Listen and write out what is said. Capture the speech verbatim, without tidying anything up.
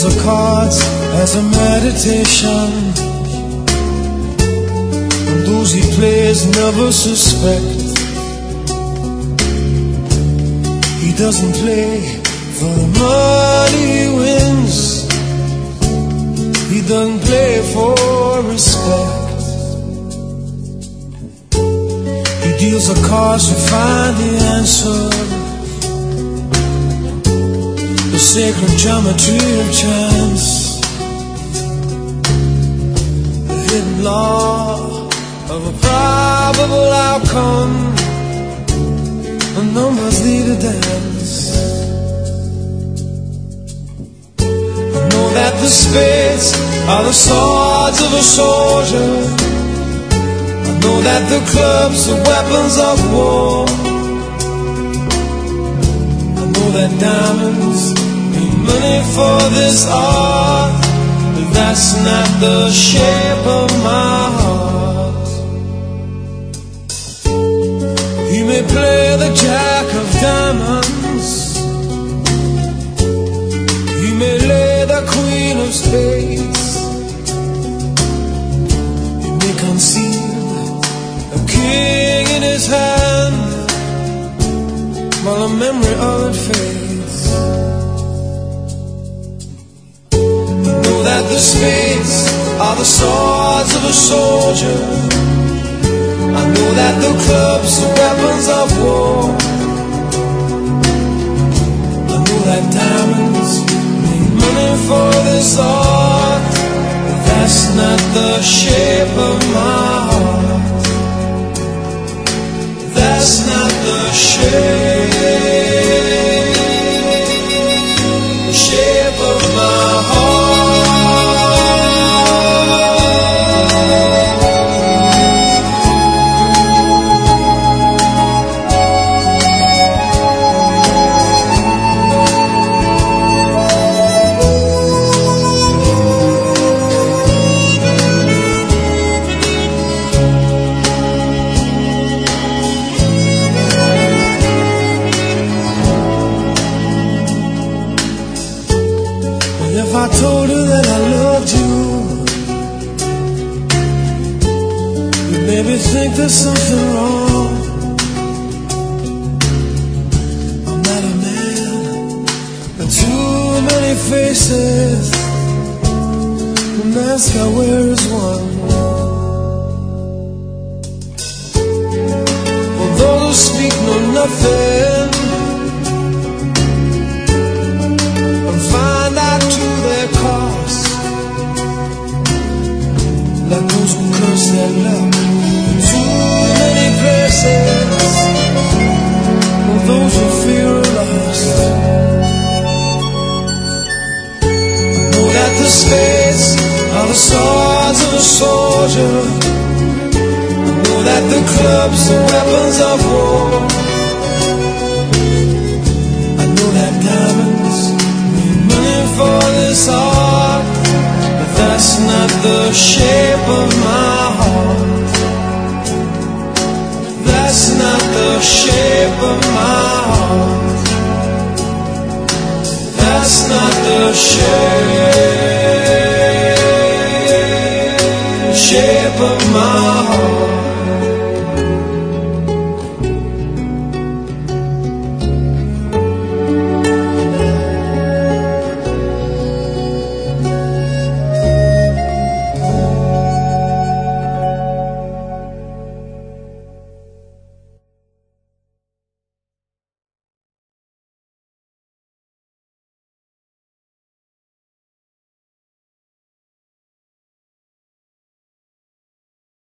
deals the cards as a meditation, and those he plays never suspect. He doesn't play for the money he wins, he doesn't play for respect. He deals the cards to find the answer, the sacred geometry of chance, the hidden law of a probable outcome, and numbers lead a dance. I know that the spades are the swords of a soldier, I know that the clubs are weapons of war, I know that diamonds need money for this art, but that's not the shape of my heart. He may play the jack of diamonds, he may lay the queen of spades, he may conceal a king in his hand while a memory of it fades. I know that the spades are the swords of a soldier, I know that the clubs are weapons of war, I know that diamonds need money for this art, but that's not the shape of my heart. That's not the shape, the shape of my heart. I told her that I loved you, you made me think there's something wrong. I'm not a man with too many faces, the mask I wear is one. For those who speak know nothing and find out to their cost, like those who curse their luck in too many places, or those who fear are lost. I know that the spades are the swords of a soldier, I know that the clubs are weapons of war, I know that diamonds for this art, but that's not the shape of my heart. That's not the shape of my heart. That's not the shape, shape of my heart.